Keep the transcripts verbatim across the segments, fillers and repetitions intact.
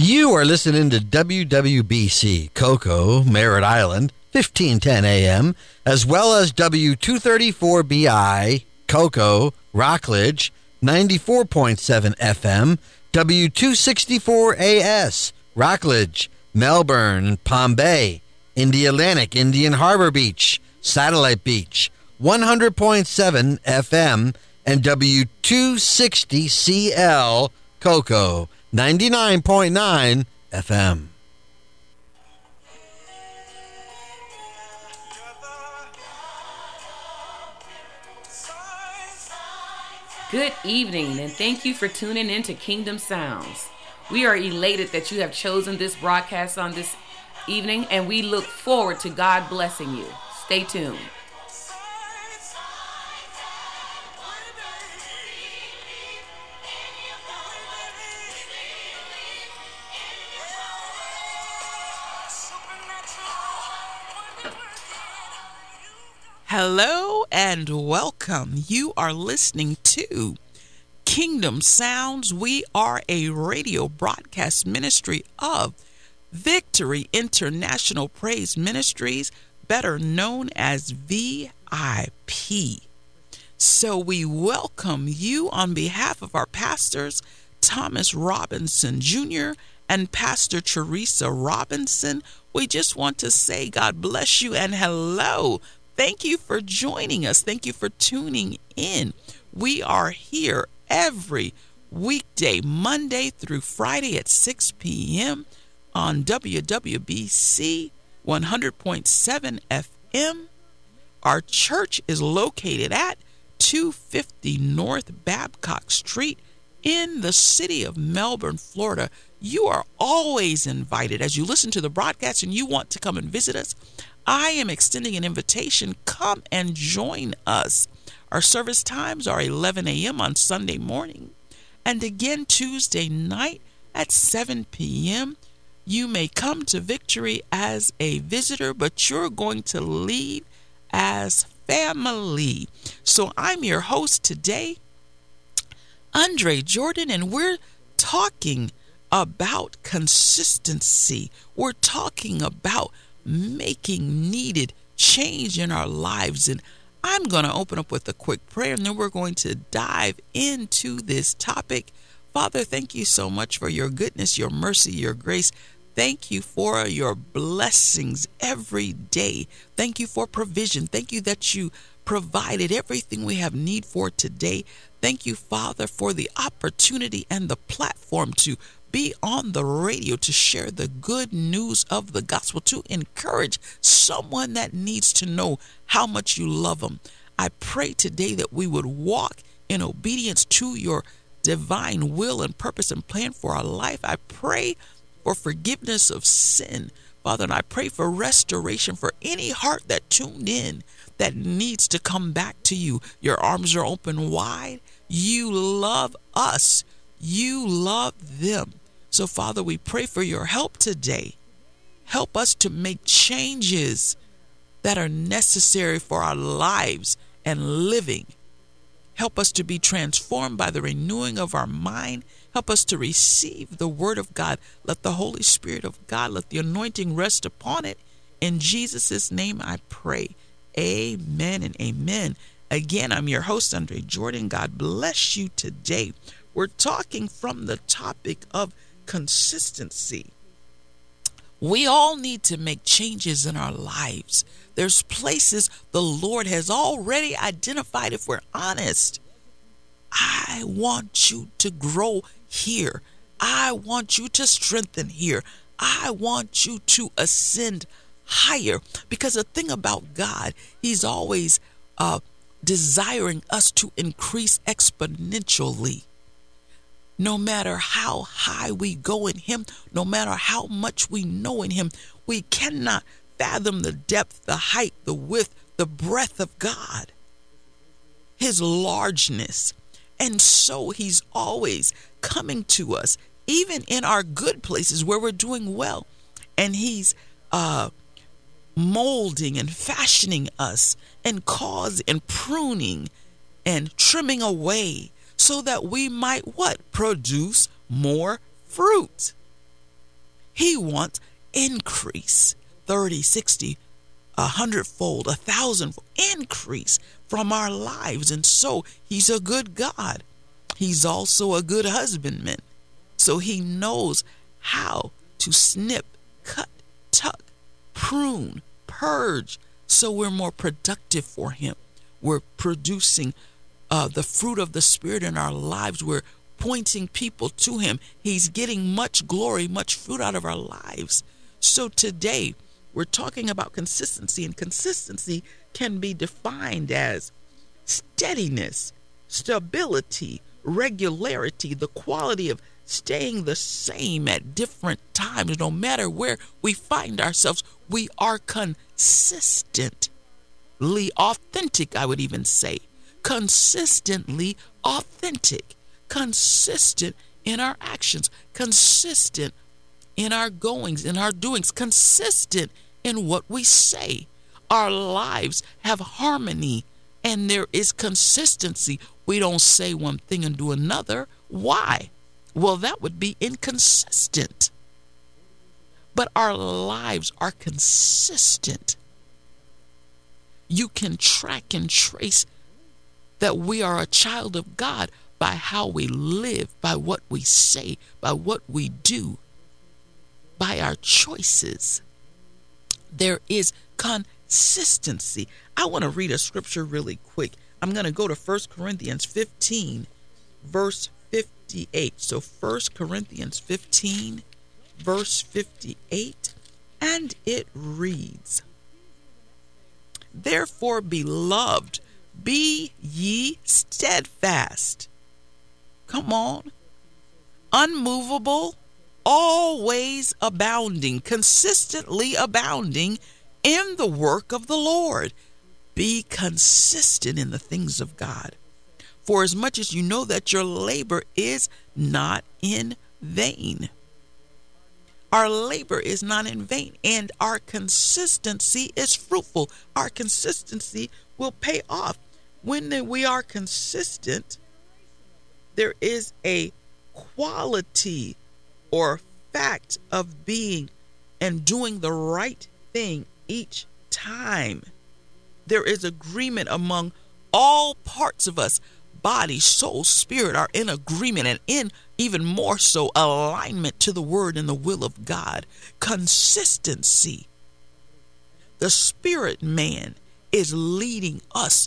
You are listening to W W B C Cocoa, Merritt Island, fifteen ten A M, as well as W two thirty-four B I, Cocoa, Rockledge, ninety-four point seven F M, W two sixty-four A S, Rockledge, Melbourne, Palm Bay, Indialantic, Indian Harbor Beach, Satellite Beach, one hundred point seven F M, and W two sixty C L, Cocoa, ninety-nine point nine F M. Good evening, and thank you for tuning in to Kingdom Sounds. We are elated that you have chosen this broadcast on this evening, and we look forward to God blessing you. Stay tuned. Hello and welcome. You are listening to Kingdom Sounds. We are a radio broadcast ministry of Victory International Praise Ministries, better known as V I P. So we welcome you on behalf of our pastors, Thomas Robinson Junior and Pastor Teresa Robinson. We just want to say God bless you and hello. Thank you for joining us. Thank you for tuning in. We are here every weekday, Monday through Friday at six p.m. on W W B C one hundred point seven F M. Our church is located at two fifty North Babcock Street in the city of Melbourne, Florida. You are always invited as you listen to the broadcast and you want to come and visit us. I am extending an invitation. Come and join us. Our service times are eleven a.m. on Sunday morning and again Tuesday night at seven p.m. You may come to Victory as a visitor, but you're going to leave as family. So I'm your host today, Andre Jordan, and we're talking about consistency. We're talking about making needed change in our lives. And I'm going to open up with a quick prayer, and then we're going to dive into this topic. Father, thank you so much for your goodness, your mercy, your grace. Thank you for your blessings every day. Thank you for provision. Thank you that you provided everything we have need for today. Thank you, Father, for the opportunity and the platform to be on the radio to share the good news of the gospel, to encourage someone that needs to know how much you love them. I pray today that we would walk in obedience to your divine will and purpose and plan for our life. I pray for forgiveness of sin, Father, and I pray for restoration for any heart that tuned in that needs to come back to you. Your arms are open wide. You love us. You love them. So, Father, we pray for your help today. Help us to make changes that are necessary for our lives and living. Help us to be transformed by the renewing of our mind. Help us to receive the word of God. Let the Holy Spirit of God, let the anointing rest upon it. In Jesus' name I pray. Amen and amen. Again, I'm your host, Andre Jordan. God bless you today. We're talking from the topic of consistency. We all need to make changes in our lives. There's places the Lord has already identified. If we're honest, I want you to grow here. I want you to strengthen here. I want you to ascend higher. Because the thing about God, he's always uh, desiring us to increase exponentially. No matter how high we go in him, no matter how much we know in him, we cannot fathom the depth, the height, the width, the breadth of God, his largeness. And so he's always coming to us, even in our good places where we're doing well. And he's uh, molding and fashioning us and causing and pruning and trimming away so that we might what? Produce more fruit. He wants increase, thirty, sixty, a hundredfold, a thousandfold increase from our lives. And so he's a good God. He's also a good husbandman. So he knows how to snip, cut, tuck, prune, purge, so we're more productive for him. We're producing uh, the fruit of the Spirit in our lives. We're pointing people to him. He's getting much glory, much fruit out of our lives. So today, we're talking about consistency, and consistency can be defined as steadiness, stability, regularity, the quality of staying the same at different times. No matter where we find ourselves, we are consistently authentic, I would even say. Consistently authentic, consistent in our actions, consistent in our goings, in our doings, consistent in what we say. Our lives have harmony and there is consistency. We don't say one thing and do another. Why? Well, that would be inconsistent. But our lives are consistent. You can track and trace that we are a child of God by how we live, by what we say, by what we do, by our choices. There is consistency. I want to read a scripture really quick. I'm going to go to First Corinthians fifteen, verse fifty-eight. So First Corinthians fifteen, verse fifty-eight, and it reads, "Therefore, beloved, be ye steadfast." Come on. Unmovable, always abounding, consistently abounding in the work of the Lord. Be consistent in the things of God. For as much as you know that your labor is not in vain. Our labor is not in vain, and our consistency is fruitful. Our consistency will pay off. When we are consistent, there is a quality or fact of being and doing the right thing each time. There is agreement among all parts of us. Body, soul, spirit are in agreement, and in even more so alignment to the word and the will of God. Consistency. The spirit man is leading us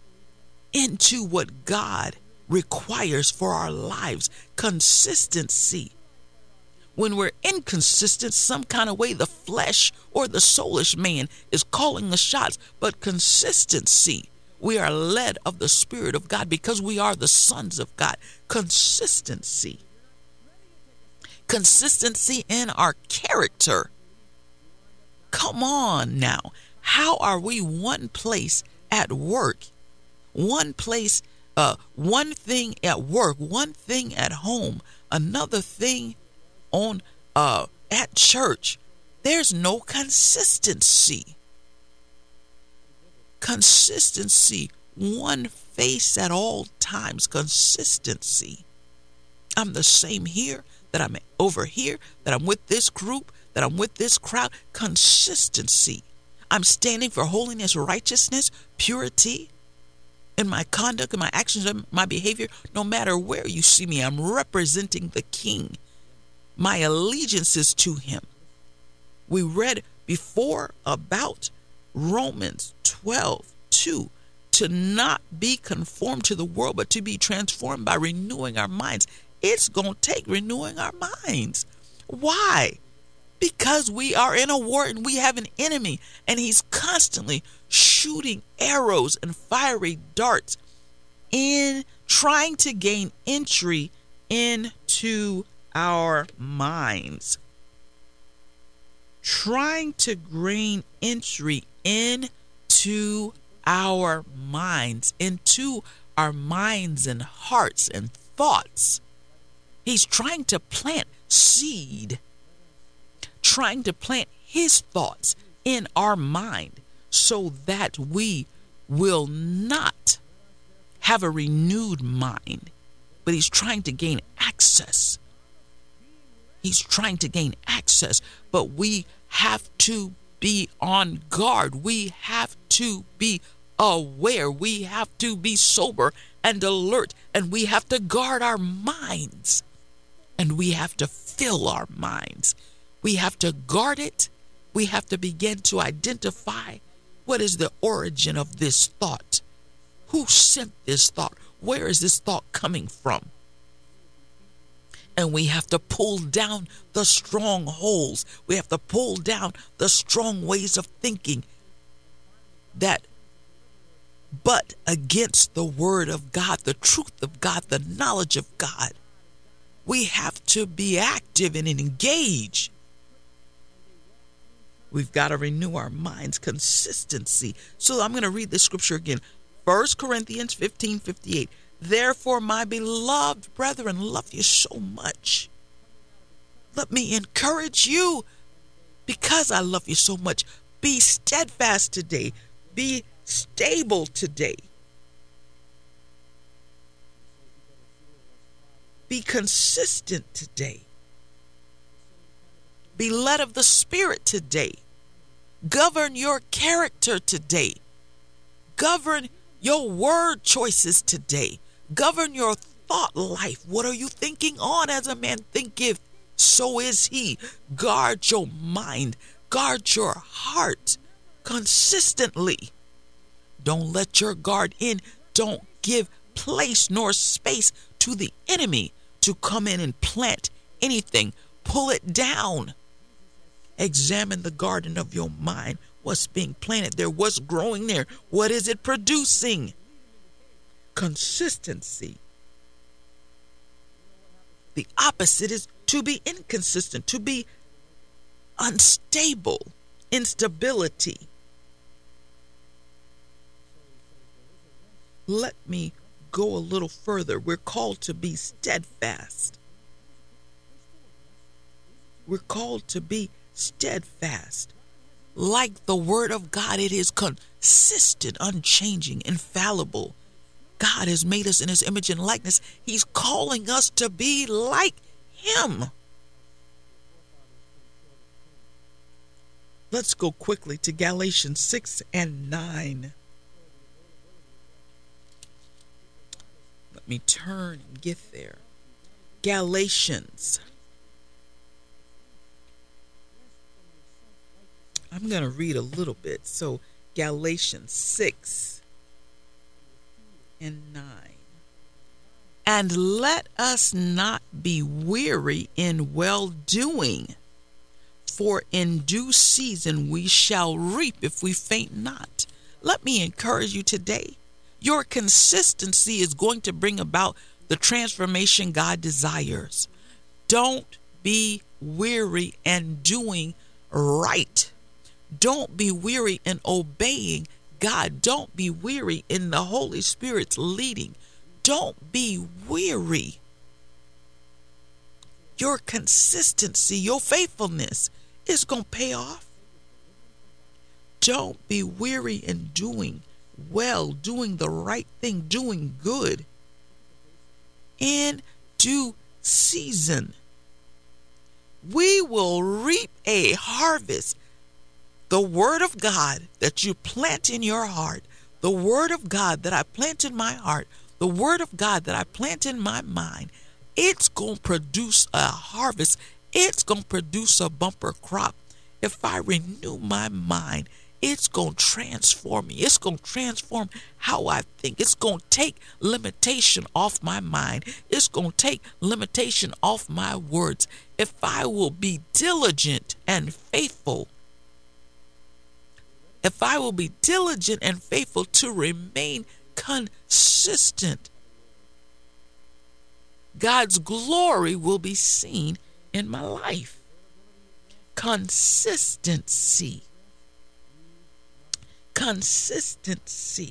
into what God requires for our lives. Consistency. When we're inconsistent some kind of way, the flesh or the soulish man is calling the shots. But consistency, we are led of the Spirit of God because we are the sons of God. Consistency. Consistency in our character. Come on now. How are we one place at work, one place, uh, one thing at work, one thing at home, another thing on uh, at church? There's no consistency. Consistency, one face at all times. Consistency. I'm the same here, that I'm over here, that I'm with this group, that I'm with this crowd. Consistency. I'm standing for holiness, righteousness, purity in my conduct, in my actions, in my behavior. No matter where you see me, I'm representing the King. My allegiance is to him. We read before about Romans twelve two, to not be conformed to the world, but to be transformed by renewing our minds. It's going to take renewing our minds. Why? Because we are in a war and we have an enemy, and he's constantly shooting arrows and fiery darts in trying to gain entry into our minds. Trying to gain entry into our minds, into our minds and hearts and thoughts. He's trying to plant seed, trying to plant his thoughts in our mind so that we will not have a renewed mind. But he's trying to gain access. He's trying to gain access, but we have to be on guard. We have to be aware. We have to be sober and alert, and we have to guard our minds, and we have to fill our minds. We have to guard it. We have to begin to identify what is the origin of this thought. Who sent this thought? Where is this thought coming from? And we have to pull down the strongholds. We have to pull down the strong ways of thinking that butt against the word of God, the truth of God, the knowledge of God. We have to be active and engage. We've got to renew our minds, consistency. So I'm going to read the scripture again. First Corinthians fifteen fifty-eight. Therefore, my beloved brethren, love you so much. Let me encourage you because I love you so much. Be steadfast today. Be stable today. Be consistent today. Be led of the Spirit today. Govern your character today. Govern your word choices today. Govern your thought life. What are you thinking on? As a man thinketh, so is he. Guard your mind. Guard your heart consistently. Don't let your guard in. Don't give place nor space to the enemy to come in and plant anything. Pull it down. Examine the garden of your mind. What's being planted there? What's growing there? What is it producing? Consistency. The opposite is to be inconsistent, to be unstable, instability. Let me go a little further. We're called to be steadfast. We're called to be steadfast. Like the word of God, it is consistent, unchanging, infallible. God has made us in his image and likeness. He's calling us to be like him. Let's go quickly to Galatians six and nine. Let me turn and get there. Galatians. I'm going to read a little bit. So Galatians six and nine. And let us not be weary in well-doing, for in due season we shall reap if we faint not. Let me encourage you today. Your consistency is going to bring about the transformation God desires. Don't be weary in doing right. Don't be weary in obeying God. Don't be weary in the Holy Spirit's leading. Don't be weary. Your consistency, your faithfulness is going to pay off. Don't be weary in doing well, doing the right thing, doing good. In due season, we will reap a harvest. The word of God that you plant in your heart, the word of God that I plant in my heart, the word of God that I plant in my mind, it's going to produce a harvest. It's going to produce a bumper crop. If I renew my mind, it's going to transform me. It's going to transform how I think. It's going to take limitation off my mind. It's going to take limitation off my words. If I will be diligent and faithful, if I will be diligent and faithful to remain consistent, God's glory will be seen in my life. Consistency. Consistency.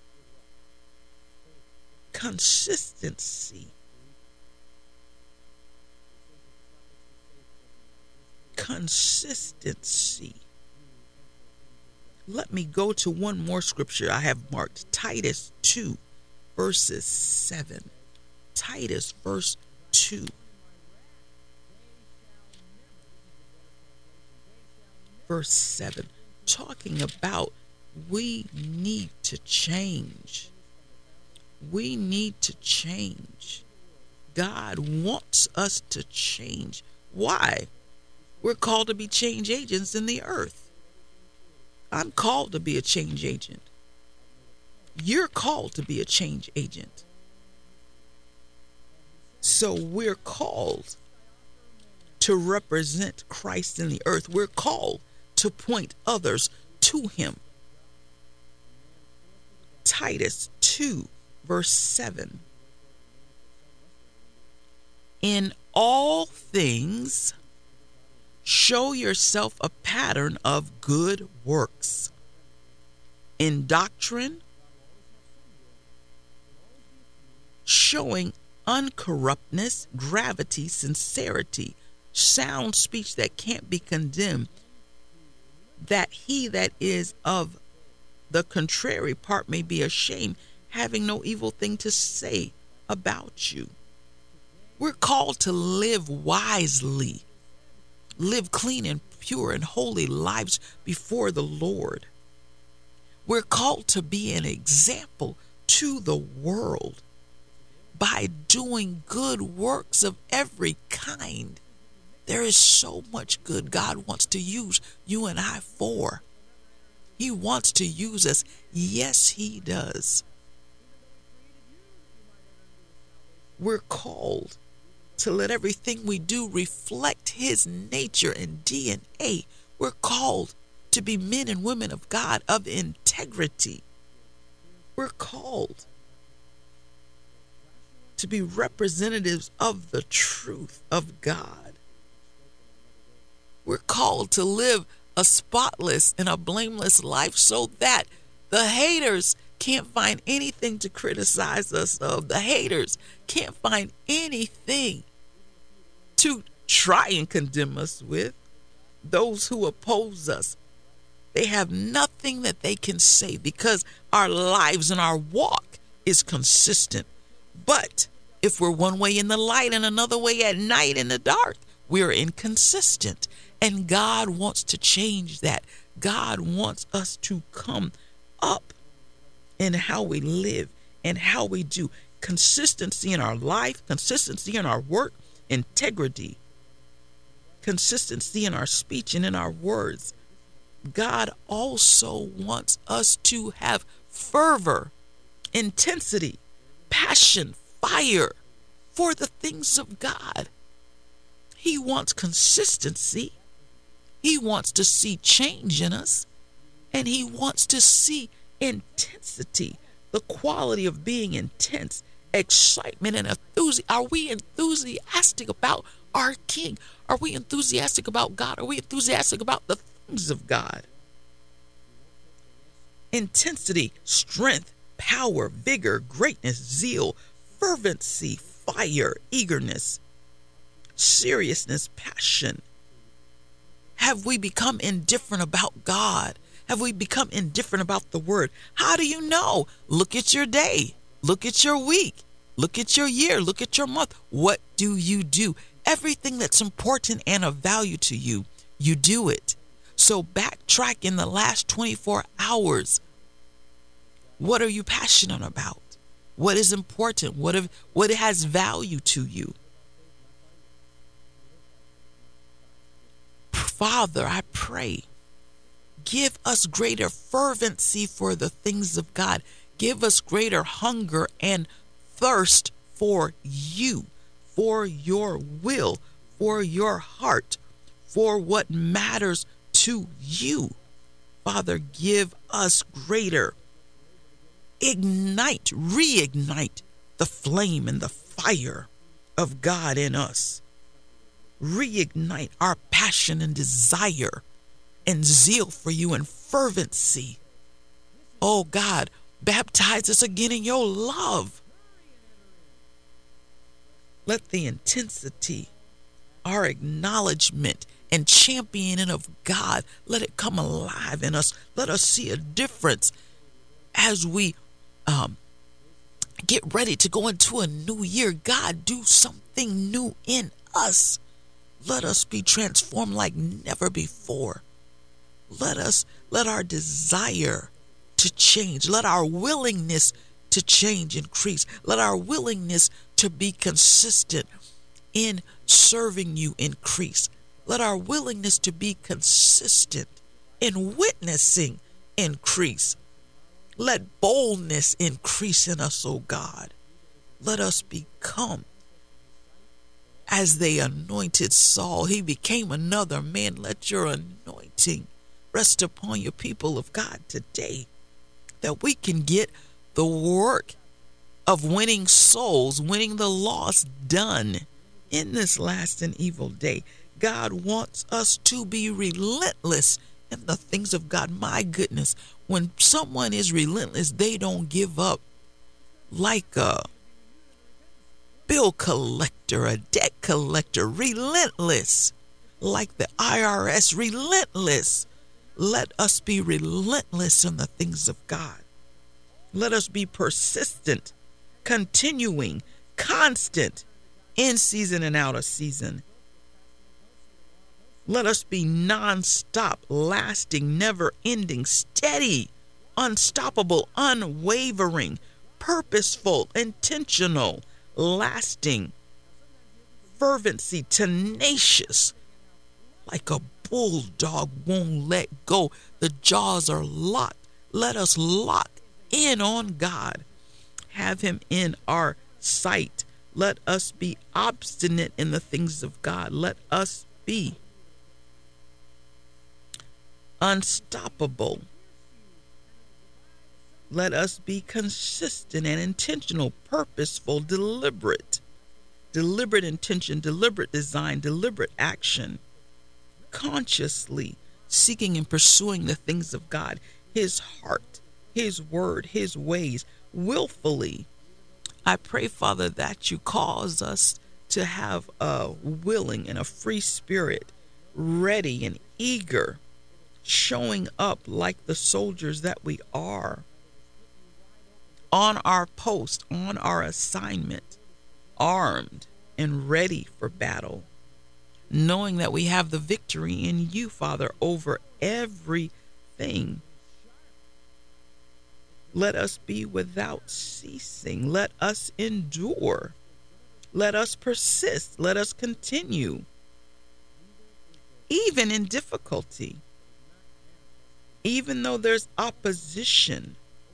Consistency. Consistency. Let me go to one more scripture I have marked. Titus two, verses seven. Titus, verse two. verse seven, talking about we need to change. We need to change. God wants us to change. Why? We're called to be change agents in the earth. I'm called to be a change agent. You're called to be a change agent. So we're called to represent Christ in the earth. We're called to point others to him. Titus two, verse seven. In all things, show yourself a pattern of good works. In doctrine, showing uncorruptness, gravity, sincerity, sound speech that can't be condemned, that he that is of the contrary part may be ashamed, having no evil thing to say about you. We're called to live wisely, live clean and pure and holy lives before the Lord. We're called to be an example to the world by doing good works of every kind. There is so much good God wants to use you and I for. He wants to use us. Yes, he does. We're called to let everything we do reflect his nature and D N A. We're called to be men and women of God, of integrity. We're called to be representatives of the truth of God. We're called to live a spotless and a blameless life so that the haters can't find anything to criticize us of. The haters can't find anything to try and condemn us with. Those who oppose us, they have nothing that they can say because our lives and our walk is consistent. But if we're one way in the light and another way at night in the dark, we're inconsistent. And God wants to change that. God wants us to come up in how we live and how we do. Consistency in our life, consistency in our work, integrity, consistency in our speech and in our words. God also wants us to have fervor, intensity, passion, fire for the things of God. He wants consistency. He wants to see change in us, and he wants to see intensity, the quality of being intense, excitement and enthusiasm. Are we enthusiastic about our King? Are we enthusiastic about God? Are we enthusiastic about the things of God? Intensity, strength, power, vigor, greatness, zeal, fervency, fire, eagerness, seriousness, passion. Have we become indifferent about God? Have we become indifferent about the word? How do you know? Look at your day. Look at your week. Look at your year. Look at your month. What do you do? Everything that's important and of value to you, you do it. So backtrack in the last twenty-four hours. What are you passionate about? What is important? What if, what has value to you? Father, I pray, give us greater fervency for the things of God. Give us greater hunger and thirst for you, for your will, for your heart, for what matters to you. Father, give us greater. Ignite, reignite the flame and the fire of God in us. Reignite our passion and desire and zeal for you and fervency. Oh God, baptize us again in your love. Let the intensity, our acknowledgement and championing of God, let it come alive in us. Let us see a difference as we um, get ready to go into a new year. God, do something new in us. Let us be transformed like never before. Let us, let our desire to change, let our willingness to change increase. Let our willingness to be consistent in serving you increase. Let our willingness to be consistent in witnessing increase. Let boldness increase in us, O God. Let us become as they anointed Saul. He became another man. Let your anointing rest upon your people of God today, that we can get the work of winning souls, winning the lost done in this last and evil day. God wants us to be relentless in the things of God. My goodness, when someone is relentless, they don't give up like a bill collector, a debt collector, relentless like the I R S, relentless. Let us be relentless in the things of God. Let us be persistent, continuing, constant, in season and out of season. Let us be non-stop, lasting, never-ending, steady, unstoppable, unwavering, purposeful, intentional, lasting, fervency, tenacious, like a bulldog won't let go. The jaws are locked. Let us lock in on God. Have him in our sight. Let us be obstinate in the things of God. Let us be unstoppable. Let us be consistent and intentional, purposeful, deliberate. Deliberate intention, deliberate design, deliberate action. Consciously seeking and pursuing the things of God, his heart, his word, his ways, willfully. I pray, Father, that you cause us to have a willing and a free spirit, ready and eager, showing up like the soldiers that we are, on our post, on our assignment, armed and ready for battle, knowing that we have the victory in you, Father, over everything. Let us be without ceasing. Let us endure. Let us persist. Let us continue, even in difficulty, even though there's opposition.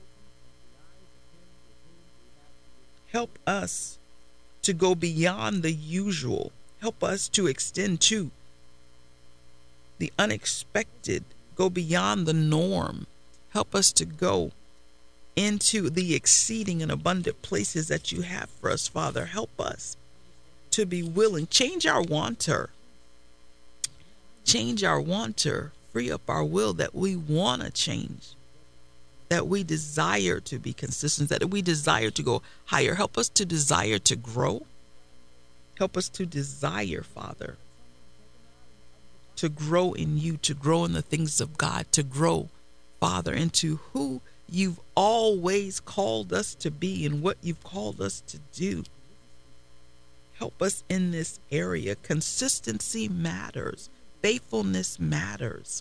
Help us to go beyond the usual. Help us to extend to the unexpected, go beyond the norm. Help us to go into the exceeding and abundant places that you have for us, Father. Help us to be willing. Change our wanter. Change our wanter. Free up our will that we want to change, that we desire to be consistent, that we desire to go higher. Help us to desire to grow. Help us to desire, Father, to grow in you, to grow in the things of God, to grow, Father, into who you've always called us to be and what you've called us to do. Help us in this area. Consistency matters. Faithfulness matters.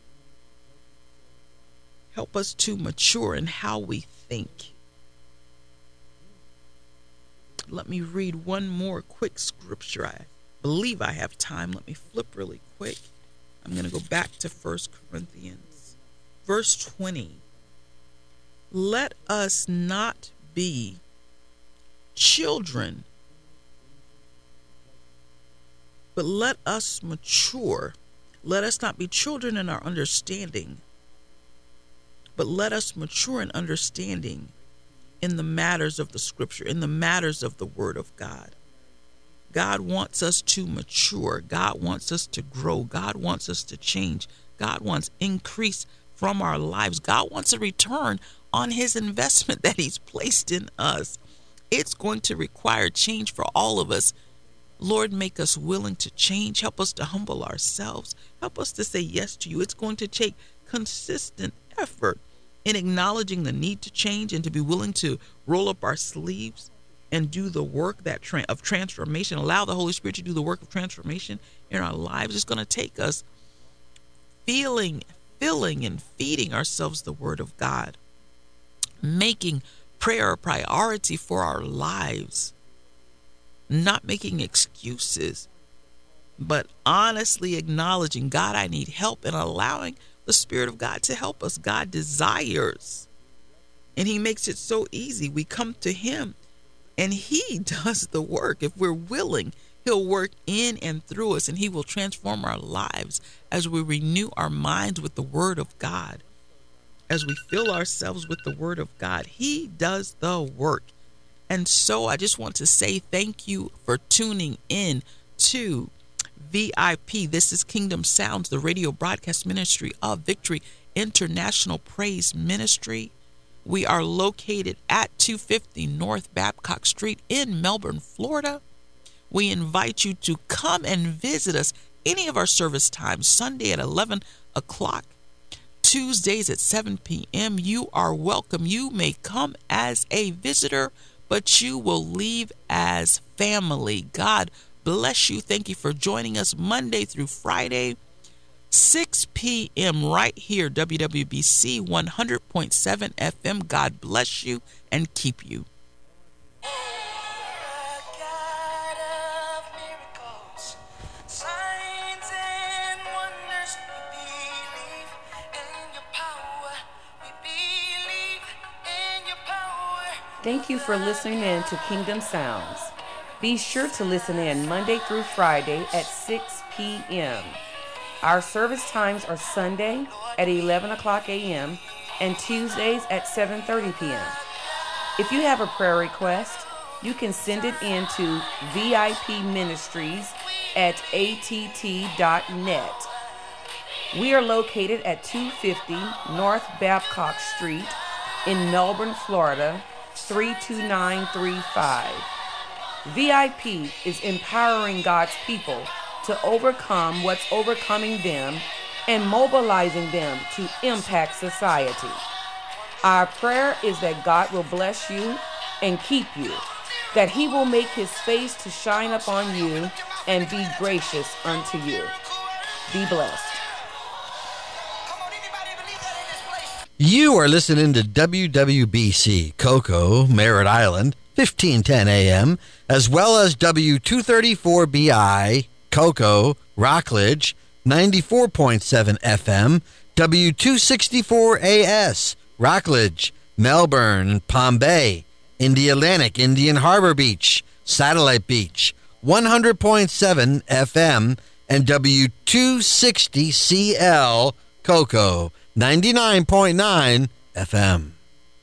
Help us to mature in how we think. Let me read one more quick scripture. I believe I have time. Let me flip really quick. I'm going to go back to First Corinthians. Verse twenty. Let us not be children, but let us mature. Let us not be children in our understanding, but let us mature in understanding in the matters of the scripture, in the matters of the word of God. God wants us to mature. God wants us to grow. God wants us to change. God wants increase from our lives. God wants a return on his investment that he's placed in us. It's going to require change for all of us. Lord, make us willing to change. Help us to humble ourselves. Help us to say yes to you. It's going to take consistent effort in acknowledging the need to change and to be willing to roll up our sleeves and do the work that tra- of transformation. Allow the Holy Spirit to do the work of transformation in our lives. It's going to take us feeling filling and feeding ourselves the Word of God, making prayer a priority for our lives, not making excuses, but honestly acknowledging, God, I need help, and allowing the Spirit of God to help us. God desires, and He makes it so easy. We come to Him, and He does the work. If we're willing, He'll work in and through us, and He will transform our lives as we renew our minds with the Word of God. As we fill ourselves with the Word of God, He does the work. And so I just want to say thank you for tuning in to V I P. This is Kingdom Sounds, the radio broadcast ministry of Victory International Praise Ministry. We are located at two fifty North Babcock Street in Melbourne, Florida. We invite you to come and visit us any of our service times, Sunday at eleven o'clock, Tuesdays at seven p.m. You are welcome. You may come as a visitor, but you will leave as family. God bless you. Thank you for joining us Monday through Friday, six p.m. right here, W W B C one hundred point seven F M. God bless you and keep you. Thank you for listening in to Kingdom Sounds. Be sure to listen in Monday through Friday at six p.m. Our service times are Sunday at eleven o'clock a.m. and Tuesdays at seven thirty p.m. If you have a prayer request, you can send it in to V I P Ministries at A T T dot net. We are located at two fifty North Babcock Street in Melbourne, Florida, three two nine three five. V I P is empowering God's people to overcome what's overcoming them and mobilizing them to impact society. Our prayer is that God will bless you and keep you, that He will make His face to shine upon you and be gracious unto you. Be blessed. You are listening to W W B C Cocoa, Merritt Island, fifteen ten a.m., as well as W two thirty-four B I, Cocoa, Rockledge, ninety-four point seven F M, W two sixty-four A S, Rockledge, Melbourne, Palm Bay, Indialantic, Indian Harbor Beach, Satellite Beach, one hundred point seven F M, and W two sixty C L, Cocoa, ninety-nine point nine F M.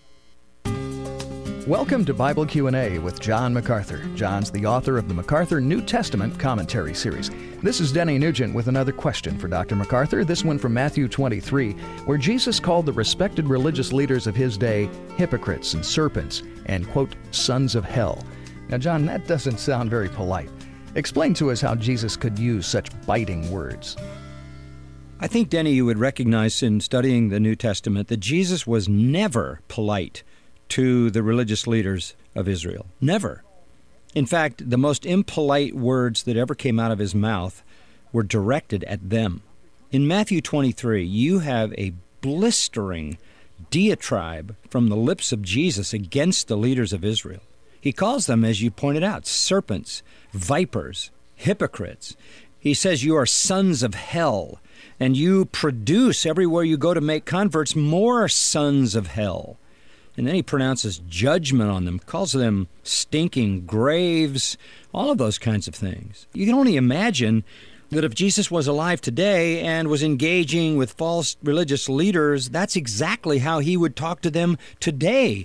Welcome to Bible Q and A with John MacArthur. John's the author of the MacArthur New Testament Commentary Series. This is Denny Nugent with another question for Doctor MacArthur, this one from Matthew twenty-three, where Jesus called the respected religious leaders of His day hypocrites and serpents and, quote, sons of hell. Now, John, that doesn't sound very polite. Explain to us how Jesus could use such biting words. I think, Denny, you would recognize in studying the New Testament that Jesus was never polite to the religious leaders of Israel. Never. In fact, the most impolite words that ever came out of His mouth were directed at them. In Matthew twenty-three, you have a blistering diatribe from the lips of Jesus against the leaders of Israel. He calls them, as you pointed out, serpents, vipers, hypocrites. He says you are sons of hell, and you produce everywhere you go to make converts more sons of hell. And then He pronounces judgment on them, calls them stinking graves, all of those kinds of things. You can only imagine that if Jesus was alive today and was engaging with false religious leaders, that's exactly how He would talk to them today.